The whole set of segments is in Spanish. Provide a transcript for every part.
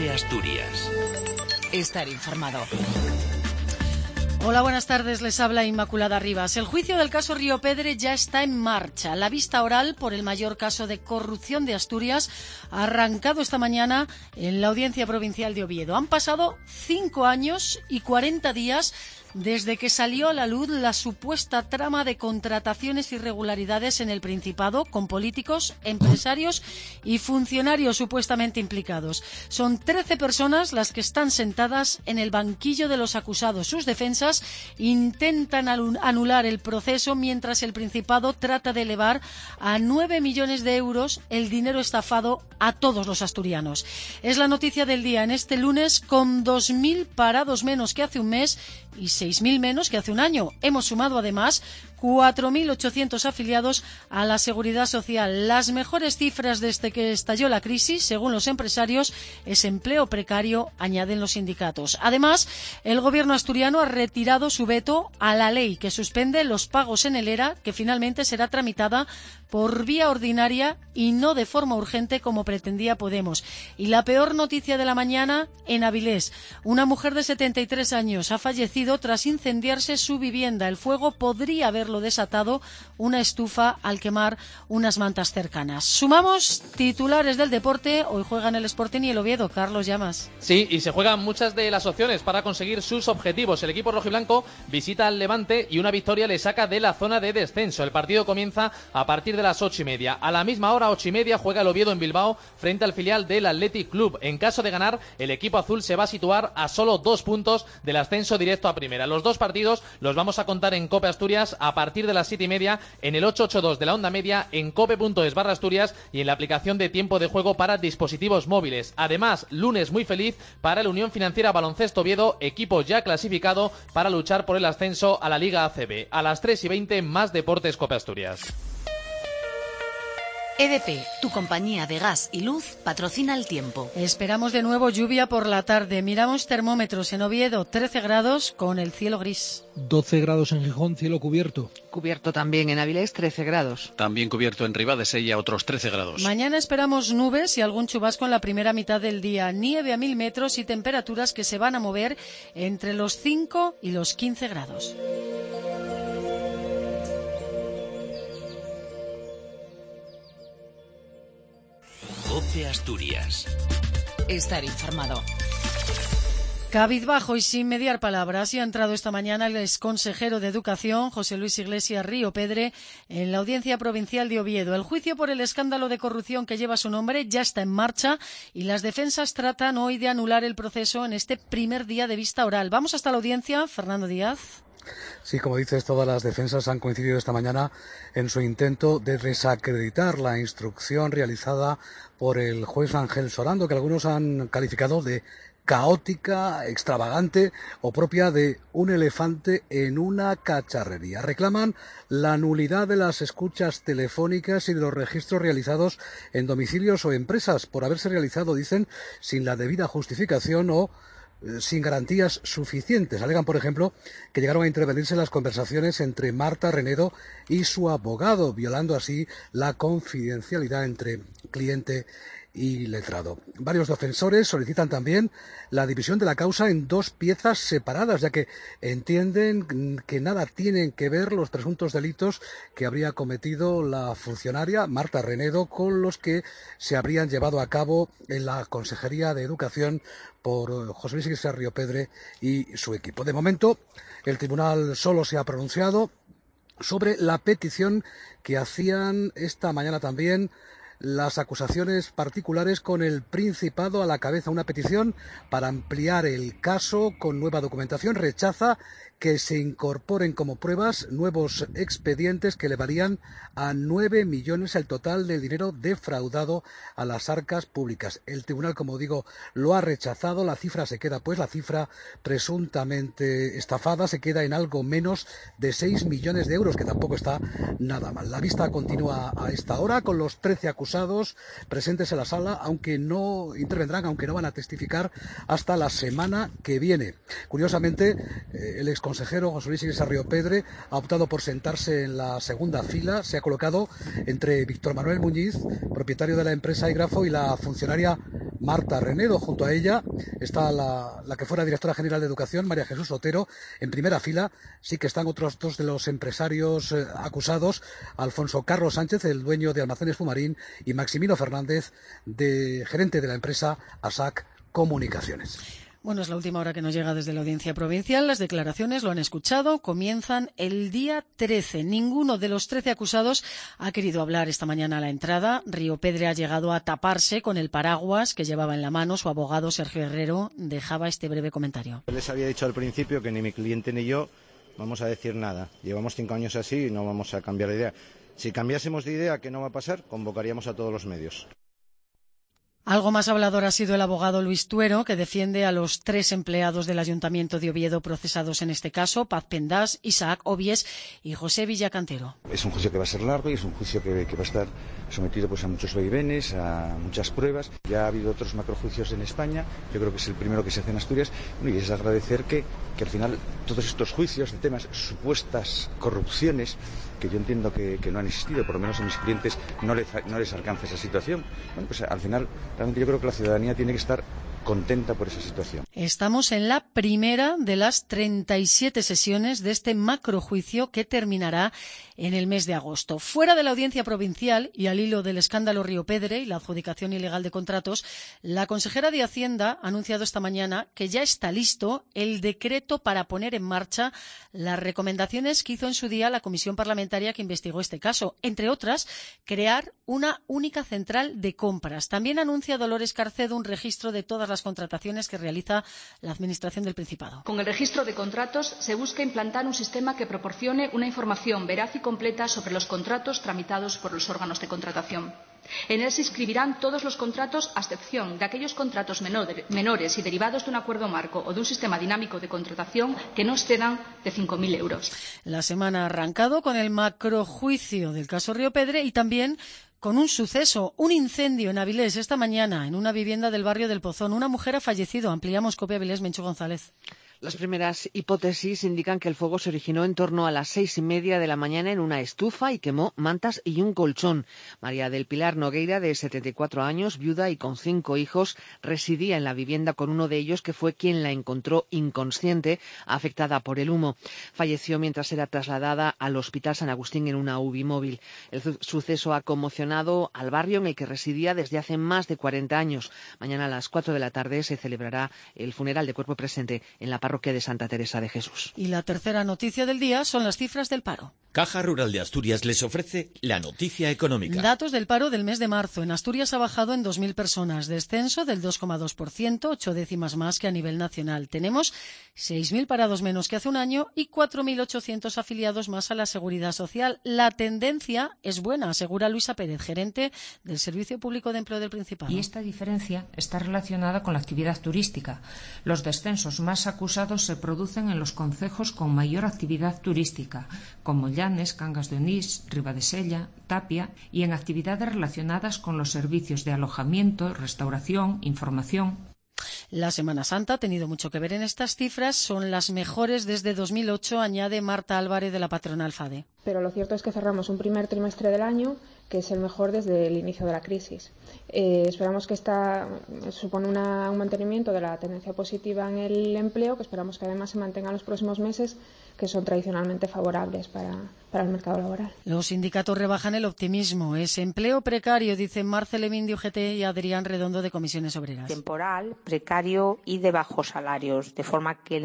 COPE Asturias. Estar informado. Hola, buenas tardes, les habla Inmaculada Rivas. El juicio del caso Río Pedre ya está en marcha. La vista oral por el mayor caso de corrupción de Asturias ha arrancado esta mañana en la Audiencia Provincial de Oviedo. Han pasado 5 años y 40 días desde que salió a la luz la supuesta trama de contrataciones e irregularidades en el Principado con políticos, empresarios y funcionarios supuestamente implicados. Son 13 personas las que están sentadas en el banquillo de los acusados. Sus defensas intentan anular el proceso mientras el Principado trata de elevar a 9 millones de euros el dinero estafado a todos los asturianos. Es la noticia del día en este lunes, con 2.000 parados menos que hace un mes y 6.000 menos que hace un año. Hemos sumado además 4.800 afiliados a la Seguridad Social. Las mejores cifras desde que estalló la crisis, según los empresarios, es empleo precario, añaden los sindicatos. Además, el gobierno asturiano ha retirado su veto a la ley que suspende los pagos en el ERA, que finalmente será tramitada por vía ordinaria y no de forma urgente como pretendía Podemos. Y la peor noticia de la mañana en Avilés. Una mujer de 73 años ha fallecido tras incendiarse su vivienda. El fuego podría haberlo desatado una estufa al quemar unas mantas cercanas. Sumamos titulares del deporte. Hoy juegan el Sporting y el Oviedo. Carlos Llamas. Sí, y se juegan muchas de las opciones para conseguir sus objetivos. El equipo rojiblanco visita al Levante y una victoria le saca de la zona de descenso. El partido comienza a partir de las 8:30. A la misma hora, 8:30, juega el Oviedo en Bilbao frente al filial del Athletic Club. En caso de ganar, el equipo azul se va a situar a solo 2 puntos del ascenso directo a primera. Los dos partidos los vamos a contar en COPE Asturias a partir de las 7:30 en el 882 de la onda media, en cope.es/Asturias y en la aplicación de tiempo de juego para dispositivos móviles. Además, lunes muy feliz para la Unión Financiera Baloncesto Oviedo, equipo ya clasificado para luchar por el ascenso a la Liga ACB. A las 3:20, más deportes COPE Asturias. EDP, tu compañía de gas y luz, patrocina el tiempo. Esperamos de nuevo lluvia por la tarde. Miramos termómetros en Oviedo, 13 grados con el cielo gris. 12 grados en Gijón, cielo cubierto. Cubierto también en Avilés, 13 grados. También cubierto en Ribadesella, otros 13 grados. Mañana esperamos nubes y algún chubasco en la primera mitad del día. Nieve a 1000 metros y temperaturas que se van a mover entre los 5 y los 15 grados. COPE Asturias. Estar informado. Cabizbajo y sin mediar palabras, y ha entrado esta mañana el exconsejero de Educación, José Luis Iglesias Río Pedre, en la Audiencia Provincial de Oviedo. El juicio por el escándalo de corrupción que lleva su nombre ya está en marcha y las defensas tratan hoy de anular el proceso en este primer día de vista oral. Vamos hasta la audiencia, Fernando Díaz. Sí, como dices, todas las defensas han coincidido esta mañana en su intento de desacreditar la instrucción realizada por el juez Ángel Sorando, que algunos han calificado de caótica, extravagante o propia de un elefante en una cacharrería. Reclaman la nulidad de las escuchas telefónicas y de los registros realizados en domicilios o empresas por haberse realizado, dicen, sin la debida justificación o sin garantías suficientes. Alegan, por ejemplo, que llegaron a intervenirse en las conversaciones entre Marta Renedo y su abogado, violando así la confidencialidad entre cliente y letrado. Varios defensores solicitan también la división de la causa en 2 piezas separadas, ya que entienden que nada tienen que ver los presuntos delitos que habría cometido la funcionaria Marta Renedo con los que se habrían llevado a cabo en la Consejería de Educación por José Luis Iglesias Río Pedre y su equipo. De momento, el tribunal solo se ha pronunciado sobre la petición que hacían esta mañana también las acusaciones particulares con el Principado a la cabeza. Una petición para ampliar el caso con nueva documentación. Rechaza que se incorporen como pruebas nuevos expedientes que elevarían a 9 millones el total del dinero defraudado a las arcas públicas. El tribunal, como digo, lo ha rechazado. La cifra se queda, pues, la cifra presuntamente estafada se queda en algo menos de 6 millones de euros, que tampoco está nada mal. La vista continúa a esta hora con los 13 acusados presentes en la sala, aunque no intervendrán, aunque no van a testificar hasta la semana que viene. Curiosamente, el exconsejero José Luis Iglesias Río Pedre ha optado por sentarse en la segunda fila. Se ha colocado entre Víctor Manuel Muñiz, propietario de la empresa Igrafo, y la funcionaria Marta Renedo. Junto a ella está la que fuera directora general de Educación, María Jesús Otero. En primera fila sí que están otros dos de los empresarios acusados, Alfonso Carlos Sánchez, el dueño de Almacenes Fumarín, y Maximino Fernández, gerente de la empresa ASAC Comunicaciones. Bueno, es la última hora que nos llega desde la Audiencia Provincial. Las declaraciones, lo han escuchado, comienzan el día 13. Ninguno de los 13 acusados ha querido hablar esta mañana a la entrada. Riopedre ha llegado a taparse con el paraguas que llevaba en la mano. Su abogado, Sergio Herrero, dejaba este breve comentario. Les había dicho al principio que ni mi cliente ni yo vamos a decir nada. Llevamos 5 años así y no vamos a cambiar de idea. Si cambiásemos de idea, ¿qué no va a pasar? Convocaríamos a todos los medios. Algo más hablador ha sido el abogado Luis Tuero, que defiende a los 3 empleados del Ayuntamiento de Oviedo procesados en este caso, Paz Pendás, Isaac Obies y José Villacantero. Es un juicio que va a ser largo y es un juicio que va a estar sometido a muchos vaivenes, a muchas pruebas. Ya ha habido otros macrojuicios en España, yo creo que es el primero que se hace en Asturias, y es agradecer que al final todos estos juicios de temas supuestas corrupciones, que yo entiendo que no han existido, por lo menos a mis clientes no les alcanza esa situación. Bueno, pues al final realmente yo creo que la ciudadanía tiene que estar contenta por esa situación. Estamos en la primera de las 37 sesiones de este macrojuicio que terminará en el mes de agosto. Fuera de la Audiencia Provincial y al hilo del escándalo Riopedre y la adjudicación ilegal de contratos, la consejera de Hacienda ha anunciado esta mañana que ya está listo el decreto para poner en marcha las recomendaciones que hizo en su día la comisión parlamentaria que investigó este caso. Entre otras, crear una única central de compras. También anuncia Dolores Carcedo un registro de todas las contrataciones que realiza la Administración del Principado. Con el registro de contratos se busca implantar un sistema que proporcione una información veraz y completa sobre los contratos tramitados por los órganos de contratación. En él se inscribirán todos los contratos, a excepción de aquellos contratos menores y derivados de un acuerdo marco o de un sistema dinámico de contratación que no excedan de 5.000 euros. La semana ha arrancado con el macrojuicio del caso Riopedre y también con un suceso, un incendio en Avilés esta mañana en una vivienda del barrio del Pozón. Una mujer ha fallecido. Ampliamos COPE Avilés, Menchu González. Las primeras hipótesis indican que el fuego se originó en torno a las 6:30 de la mañana en una estufa y quemó mantas y un colchón. María del Pilar Nogueira, de 74 años, viuda y con 5 hijos, residía en la vivienda con uno de ellos, que fue quien la encontró inconsciente, afectada por el humo. Falleció mientras era trasladada al Hospital San Agustín en una UBI móvil. El suceso ha conmocionado al barrio en el que residía desde hace más de 40 años. Mañana a las 4 de la tarde se celebrará el funeral de cuerpo presente en la parroquia de Santa Teresa de Jesús. Y la tercera noticia del día son las cifras del paro. Caja Rural de Asturias les ofrece la noticia económica. Datos del paro del mes de marzo. En Asturias ha bajado en 2.000 personas, descenso del 2,2%, 8 décimas más que a nivel nacional. Tenemos 6.000 parados menos que hace un año y 4.800 afiliados más a la Seguridad Social. La tendencia es buena, asegura Luisa Pérez, gerente del Servicio Público de Empleo del Principado. Y esta diferencia está relacionada con la actividad turística. Los descensos más acusados se producen en los concejos con mayor actividad turística, como Llanes, Cangas de Onís, Ribadesella, Tapia, y en actividades relacionadas con los servicios de alojamiento, restauración, información. La Semana Santa ha tenido mucho que ver en estas cifras, son las mejores desde 2008, añade Marta Álvarez de la patronal FADE. Pero lo cierto es que cerramos un primer trimestre del año que es el mejor desde el inicio de la crisis. Esperamos que esta supone un mantenimiento de la tendencia positiva en el empleo, que esperamos que además se mantenga en los próximos meses, que son tradicionalmente favorables para el mercado laboral. Los sindicatos rebajan el optimismo. Es empleo precario, dicen Marcel Levin de UGT y Adrián Redondo de Comisiones Obreras. Temporal, precario y de bajos salarios, de forma que el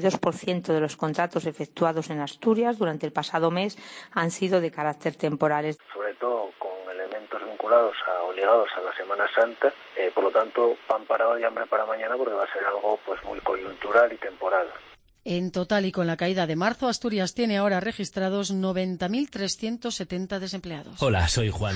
92% de los contratos efectuados en Asturias durante el pasado mes han sido de carácter temporales. Sobre todo con elementos vinculados o ligados a la Semana Santa, por lo tanto, pan para hoy, hambre para mañana, porque va a ser algo pues muy coyuntural y temporal. En total, y con la caída de marzo, Asturias tiene ahora registrados 90.370 desempleados. Hola, soy Juan.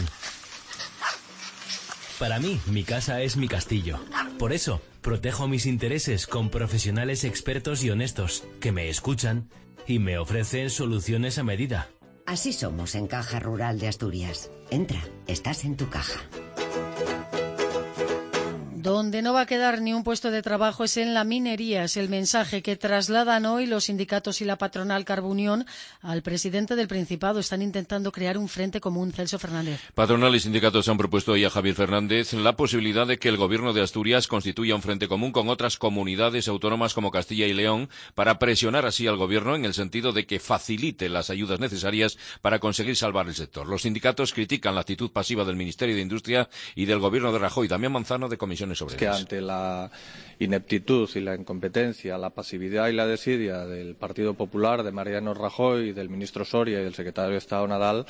Para mí, mi casa es mi castillo. Por eso, protejo mis intereses con profesionales expertos y honestos que me escuchan y me ofrecen soluciones a medida. Así somos en Caja Rural de Asturias. Entra, estás en tu caja. Donde no va a quedar ni un puesto de trabajo es en la minería. Es el mensaje que trasladan hoy los sindicatos y la patronal Carbunión al presidente del Principado. Están intentando crear un frente común. Celso Fernández. Patronal y sindicatos han propuesto hoy a Javier Fernández la posibilidad de que el gobierno de Asturias constituya un frente común con otras comunidades autónomas como Castilla y León para presionar así al gobierno en el sentido de que facilite las ayudas necesarias para conseguir salvar el sector. Los sindicatos critican la actitud pasiva del Ministerio de Industria y del gobierno de Rajoy. También Manzano de Comisiones Obreras. Que ante la ineptitud y la incompetencia, la pasividad y la desidia del Partido Popular, de Mariano Rajoy, del ministro Soria y del secretario de Estado Nadal,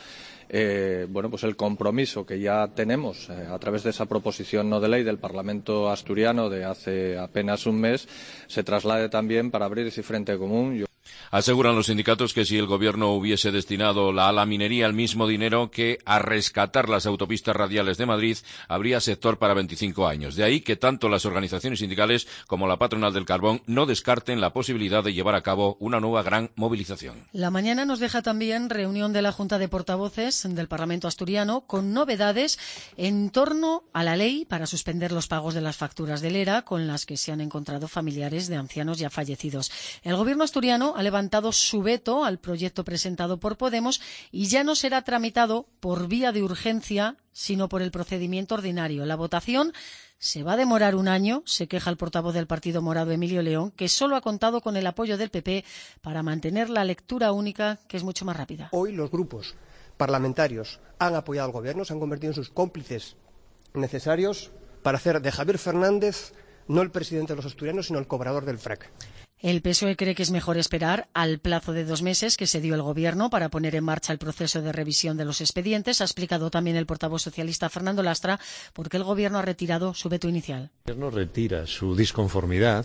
pues el compromiso que ya tenemos a través de esa proposición no de ley del Parlamento asturiano de hace apenas un mes se traslade también para abrir ese frente común. Aseguran los sindicatos que si el gobierno hubiese destinado a la minería el mismo dinero que a rescatar las autopistas radiales de Madrid, habría sector para 25 años. De ahí que tanto las organizaciones sindicales como la patronal del carbón no descarten la posibilidad de llevar a cabo una nueva gran movilización. La mañana nos deja también reunión de la Junta de Portavoces del Parlamento asturiano con novedades en torno a la ley para suspender los pagos de las facturas del ERA con las que se han encontrado familiares de ancianos ya fallecidos. El gobierno asturiano ha levantado su veto al proyecto presentado por Podemos y ya no será tramitado por vía de urgencia, sino por el procedimiento ordinario. La votación se va a demorar un año, se queja el portavoz del Partido Morado, Emilio León, que solo ha contado con el apoyo del PP para mantener la lectura única, que es mucho más rápida. Hoy los grupos parlamentarios han apoyado al Gobierno, se han convertido en sus cómplices necesarios para hacer de Javier Fernández no el presidente de los asturianos, sino el cobrador del FRAC. El PSOE cree que es mejor esperar al plazo de 2 meses que se dio el Gobierno para poner en marcha el proceso de revisión de los expedientes. Ha explicado también el portavoz socialista Fernando Lastra por qué el Gobierno ha retirado su veto inicial. El Gobierno retira su disconformidad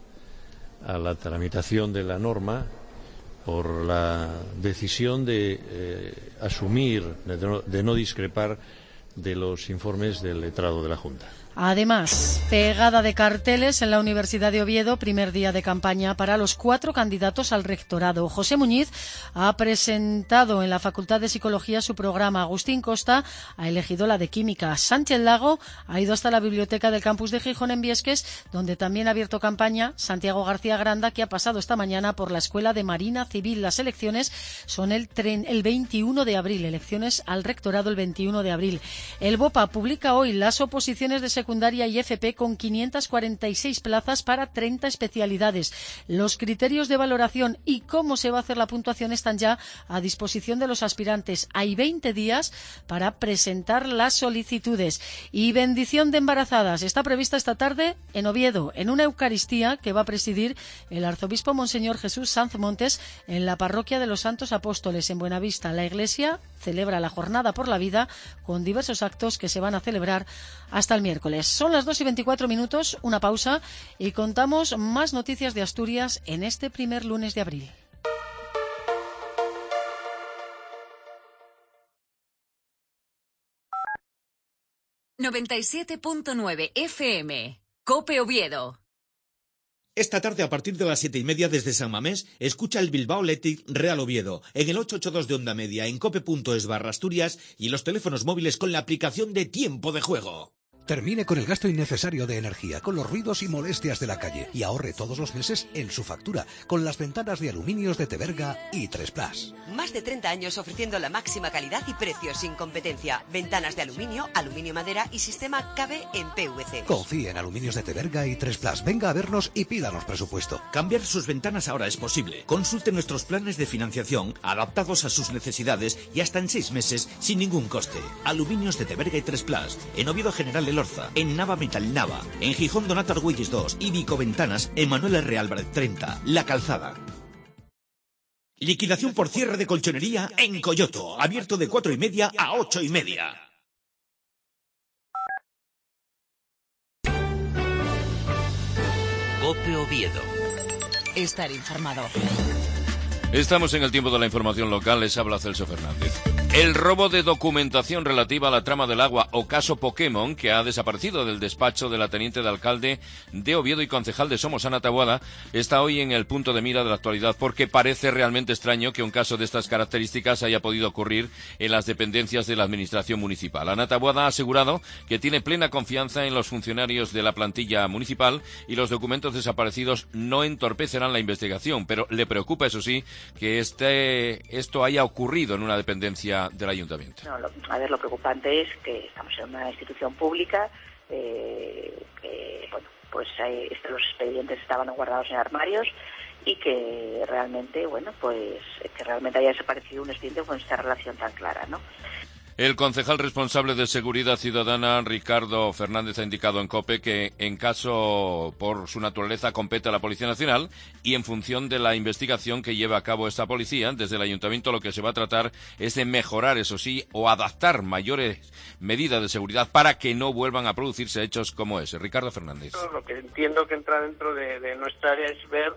a la tramitación de la norma por la decisión de asumir, de no discrepar de los informes del letrado de la Junta. Además, pegada de carteles en la Universidad de Oviedo, primer día de campaña para los 4 candidatos al rectorado. José Muñiz ha presentado en la Facultad de Psicología su programa. Agustín Costa ha elegido la de Química. Sánchez Lago ha ido hasta la biblioteca del campus de Gijón en Biesques, donde también ha abierto campaña Santiago García Granda, que ha pasado esta mañana por la Escuela de Marina Civil. Las elecciones son el 21 de abril, elecciones al rectorado el 21 de abril. El BOPA publica hoy las oposiciones de secundaria y FP con 546 plazas para 30 especialidades. Los criterios de valoración y cómo se va a hacer la puntuación están ya a disposición de los aspirantes. Hay 20 días para presentar las solicitudes. Y bendición de embarazadas está prevista esta tarde en Oviedo, en una Eucaristía que va a presidir el arzobispo Monseñor Jesús Sanz Montes en la parroquia de los Santos Apóstoles en Buenavista. La Iglesia celebra la Jornada por la Vida con diversos actos que se van a celebrar hasta el miércoles. Son las 2:24, una pausa y contamos más noticias de Asturias en este primer lunes de abril. ...97.9 FM... COPE Oviedo. Esta tarde, a partir de las 7:30 desde San Mamés, escucha el Bilbao Athletic Real Oviedo en el 882 de onda media en cope.es/Asturias y en los teléfonos móviles con la aplicación de Tiempo de Juego. Termine con el gasto innecesario de energía, con los ruidos y molestias de la calle y ahorre todos los meses en su factura con las ventanas de aluminios de Teberga y 3Plus. Más de 30 años ofreciendo la máxima calidad y precios sin competencia. Ventanas de aluminio, aluminio madera y sistema KB en PVC. Confíe en Aluminios de Teberga y 3Plus. Venga a vernos y pídanos presupuesto. Cambiar sus ventanas ahora es posible. Consulte nuestros planes de financiación adaptados a sus necesidades y hasta en 6 meses sin ningún coste. Aluminios de Teberga y 3Plus. En Oviedo General Elorza, en Nava Metal Nava, en Gijón Donato Argüelles 2 y Vico Ventanas, en Manuel R. Álvarez 30, La Calzada. Liquidación por cierre de colchonería en Coyoto, abierto de 4:30 a 8:30. COPE Oviedo. Estar informado. Estamos en el tiempo de la información local, les habla Celso Fernández. El robo de documentación relativa a la trama del agua o caso Pokémon, que ha desaparecido del despacho de la teniente de alcalde de Oviedo y concejal de Somos, Ana Taboada, está hoy en el punto de mira de la actualidad porque parece realmente extraño que un caso de estas características haya podido ocurrir en las dependencias de la administración municipal. Ana Taboada ha asegurado que tiene plena confianza en los funcionarios de la plantilla municipal y los documentos desaparecidos no entorpecerán la investigación, pero le preocupa, eso sí, que esto haya ocurrido en una dependencia del ayuntamiento. No, lo preocupante es que estamos en una institución pública, los expedientes estaban guardados en armarios y que realmente, haya desaparecido un expediente con esta relación tan clara, ¿no? El concejal responsable de Seguridad Ciudadana, Ricardo Fernández, ha indicado en COPE que, en caso por su naturaleza, compete a la Policía Nacional y, en función de la investigación que lleve a cabo esta policía, desde el Ayuntamiento lo que se va a tratar es de mejorar, eso sí, o adaptar mayores medidas de seguridad para que no vuelvan a producirse hechos como ese. Ricardo Fernández. Lo que entiendo que entra dentro de nuestra área es ver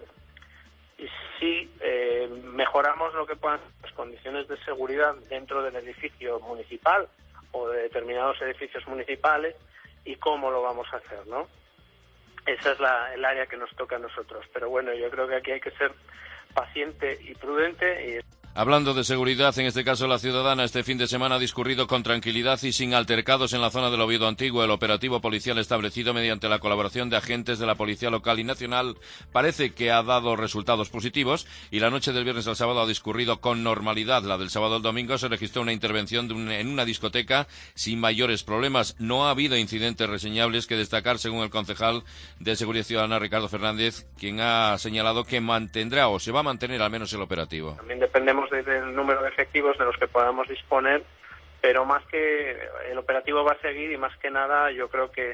si mejoramos lo que puedan ser las condiciones de seguridad dentro del edificio municipal o de determinados edificios municipales y cómo lo vamos a hacer, ¿no? Esa es el área que nos toca a nosotros. Pero bueno, yo creo que aquí hay que ser paciente y prudente. Hablando de seguridad, en este caso la ciudadana, este fin de semana ha discurrido con tranquilidad y sin altercados en la zona del Oviedo Antiguo. El operativo policial establecido mediante la colaboración de agentes de la Policía Local y Nacional parece que ha dado resultados positivos y la noche del viernes al sábado ha discurrido con normalidad. La del sábado al domingo se registró una intervención en una discoteca sin mayores problemas. No ha habido incidentes reseñables que destacar, según el concejal de Seguridad Ciudadana, Ricardo Fernández, quien ha señalado que mantendrá o se va a mantener al menos el operativo. También dependemos del número de efectivos de los que podamos disponer, pero más que el operativo va a seguir y más que nada yo creo que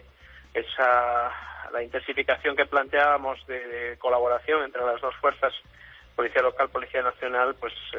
la intensificación que planteábamos de colaboración entre las dos fuerzas, Policía Local, Policía Nacional,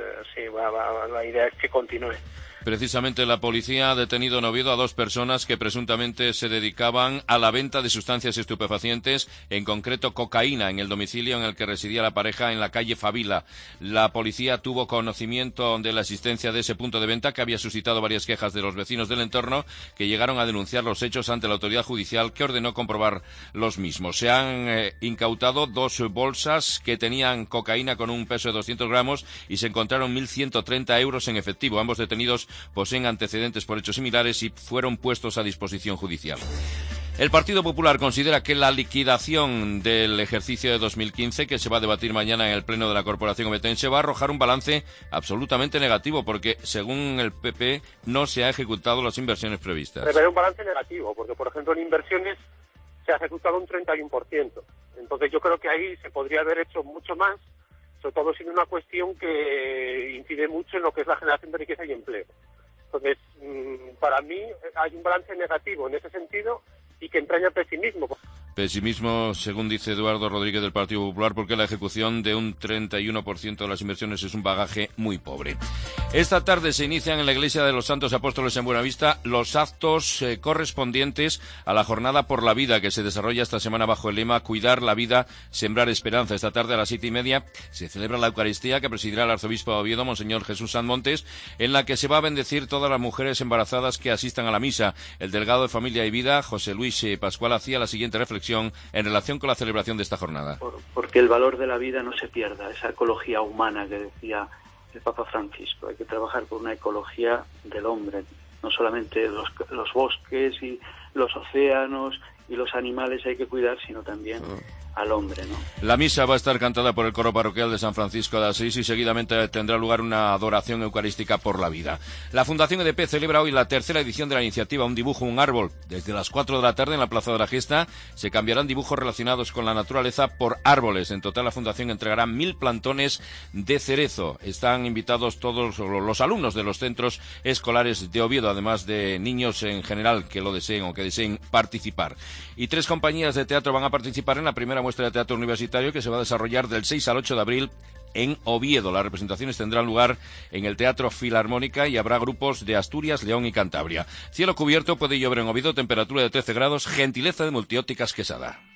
la idea es que continúe. Precisamente la policía ha detenido en Oviedo a 2 personas que presuntamente se dedicaban a la venta de sustancias estupefacientes, en concreto cocaína, en el domicilio en el que residía la pareja en la calle Favila. La policía tuvo conocimiento de la existencia de ese punto de venta que había suscitado varias quejas de los vecinos del entorno que llegaron a denunciar los hechos ante la autoridad judicial que ordenó comprobar los mismos. Se han incautado 2 bolsas que tenían cocaína con un peso de 200 gramos y se encontraron 1.130 euros en efectivo. Ambos detenidos poseen antecedentes por hechos similares y fueron puestos a disposición judicial. El Partido Popular considera que la liquidación del ejercicio de 2015, que se va a debatir mañana en el Pleno de la Corporación ovetense, va a arrojar un balance absolutamente negativo porque, según el PP, no se ha ejecutado las inversiones previstas. Prevé un balance negativo porque, por ejemplo, en inversiones se ha ejecutado un 31%. Entonces yo creo que ahí se podría haber hecho mucho más, sobre todo siendo una cuestión que incide mucho en lo que es la generación de riqueza y empleo. Entonces, para mí hay un balance negativo en ese sentido y que entraña pesimismo. Pesimismo, según dice Eduardo Rodríguez del Partido Popular, porque la ejecución de un 31% de las inversiones es un bagaje muy pobre. Esta tarde se inician en la Iglesia de los Santos Apóstoles en Buenavista los actos correspondientes a la Jornada por la Vida que se desarrolla esta semana bajo el lema Cuidar la vida, sembrar esperanza. Esta tarde a las 7:30 se celebra la Eucaristía que presidirá el arzobispo de Oviedo, Monseñor Jesús Sanmontes, en la que se va a bendecir todas las mujeres embarazadas que asistan a la misa. El delegado de Familia y Vida, José Luis Pascual, hacía la siguiente reflexión en relación con la celebración de esta jornada. Porque el valor de la vida no se pierda, esa ecología humana que decía el Papa Francisco. Hay que trabajar por una ecología del hombre, no solamente los bosques y los océanos y los animales hay que cuidar, sino también al hombre, ¿no? La misa va a estar cantada por el coro parroquial de San Francisco de Asís y seguidamente tendrá lugar una adoración eucarística por la vida. La Fundación EDP celebra hoy la 3ª edición de la iniciativa Un dibujo, un árbol. Desde las 4 de la tarde en la Plaza de la Gesta se cambiarán dibujos relacionados con la naturaleza por árboles. En total la Fundación entregará 1.000 plantones de cerezo. Están invitados todos los alumnos de los centros escolares de Oviedo, además de niños en general que lo deseen o que deseen participar. Y 3 compañías de teatro van a participar en la primera muestra de teatro universitario que se va a desarrollar del 6 al 8 de abril en Oviedo. Las representaciones tendrán lugar en el Teatro Filarmónica y habrá grupos de Asturias, León y Cantabria. Cielo cubierto, puede llover en Oviedo, temperatura de 13 grados, gentileza de Multiópticas Quesada.